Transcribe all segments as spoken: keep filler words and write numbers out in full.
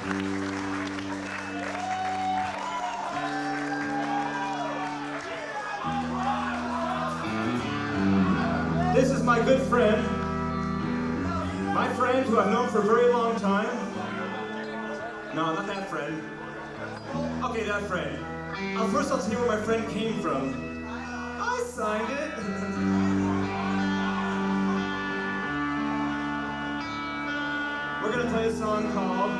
This is my good friend, my friend who I've known for a very long time. No, not that friend. Okay, that friend. Uh, first I'll tell you where my friend came from. I signed it. We're gonna play a song called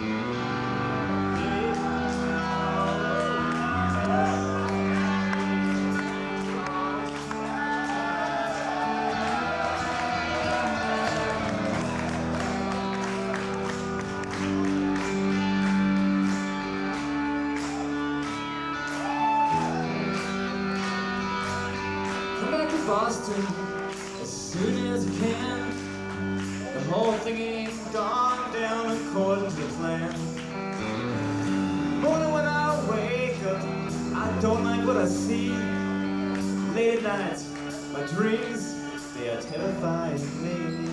Boston as soon as you can. The whole thing ain't gone down according to plan. Morning when I wake up, I don't like what I see. Late at night, my dreams, they are terrifying me.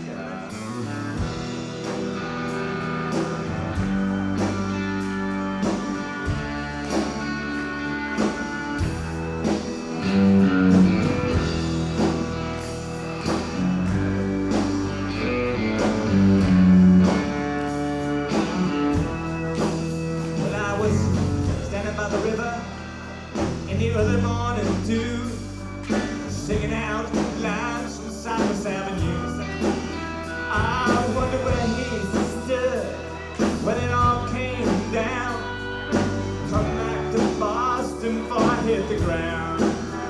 By the river in the early morning dew, singing out lines from Cypress Avenues. I wonder where he stood when it all came down. Come back to Boston before I hit the ground.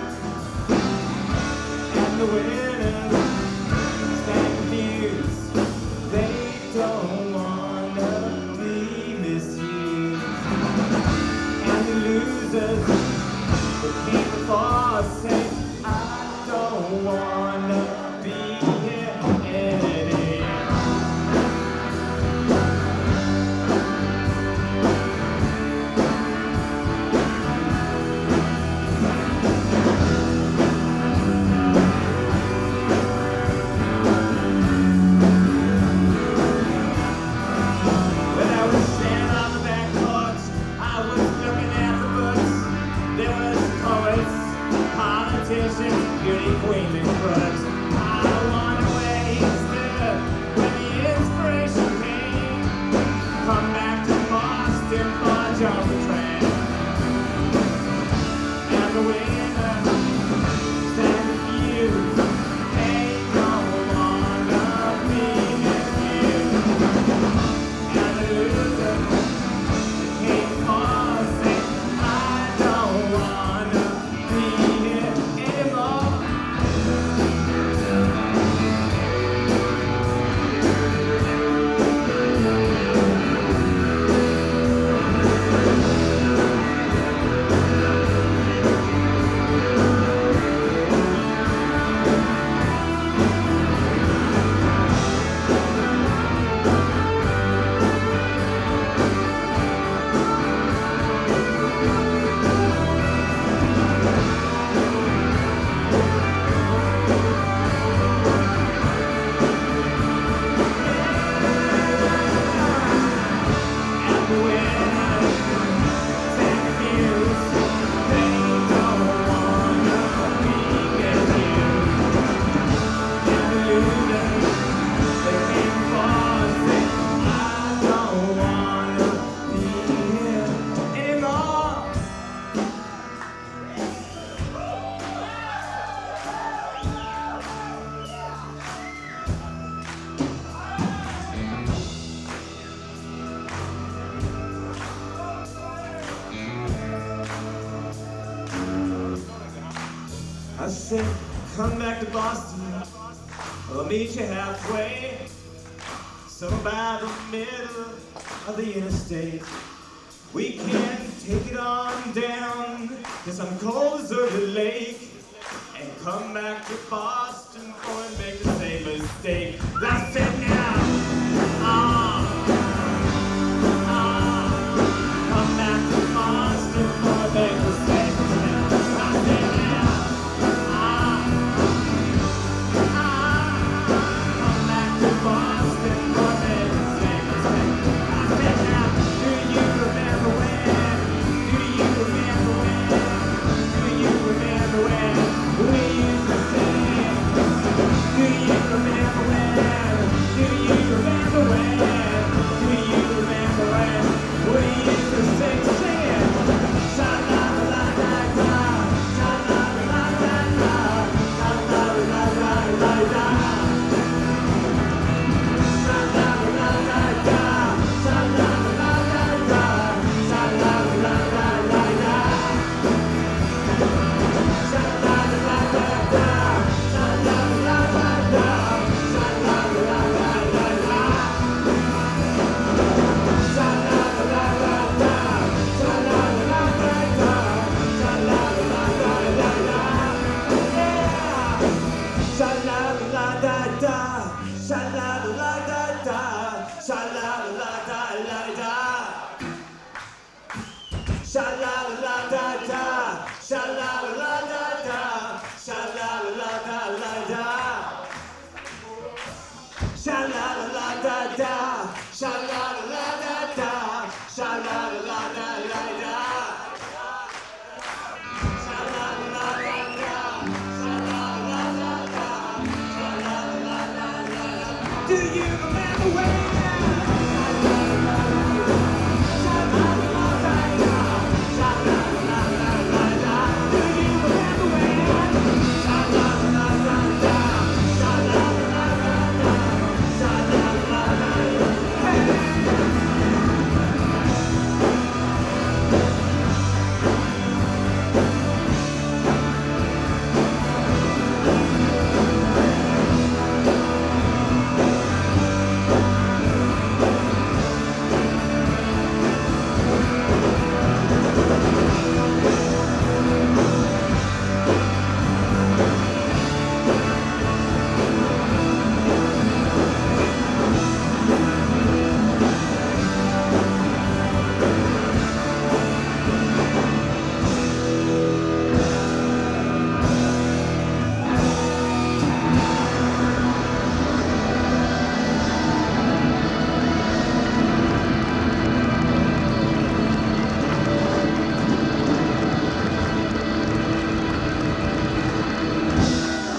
And the winners stand confused. They don't wanna be misused. Losers who came before say, I don't wanna be here anymore. When I was standing on the back porch, I was looking at politicians, beauty queens and crooks. I wonder where he stood when the inspiration came. Come back to Boston for John the Train. And the winner stand confused. They don't wanna be confused. And the loser came for say, I don't wanna be here anymore. I said, come back to Boston, I'll meet you halfway. Somewhere by the middle of the interstate. We can take it on down to some cold deserted lake and come back to Boston for and make the same mistake. I said now, ah, ah, come back to Boston for and make the same mistake. I said now, ah, ah, come back to Boston for and make the same mistake. I said now, do you I like